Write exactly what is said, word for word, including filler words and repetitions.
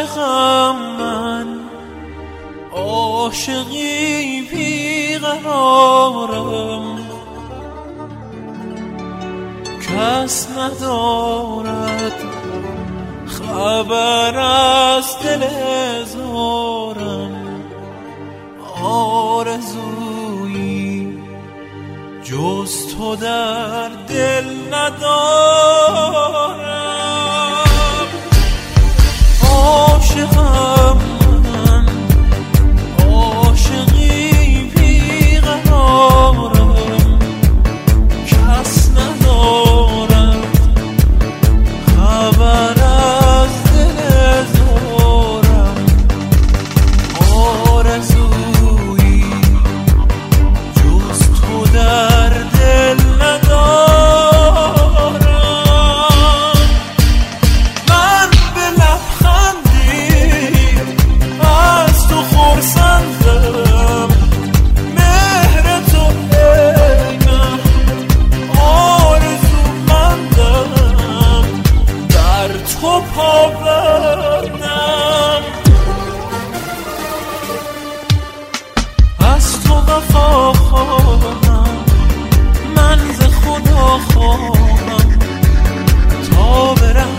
عاشقم من، عاشقی بیقرارم، کس ندارد خبر از دل زارم. آرزویی جز تو در دل ندارم. عاشقم من، عاشقی بیقرارم، کس ندارد خبر از دل زارم. آرزویی جز تو در دل ندارم. من به لبخندی از تو خرسندم، مهر تو عینم، آرزومندم، در تو پابندم. از تو وفا خواهم، من ز خدا خواهم تا برم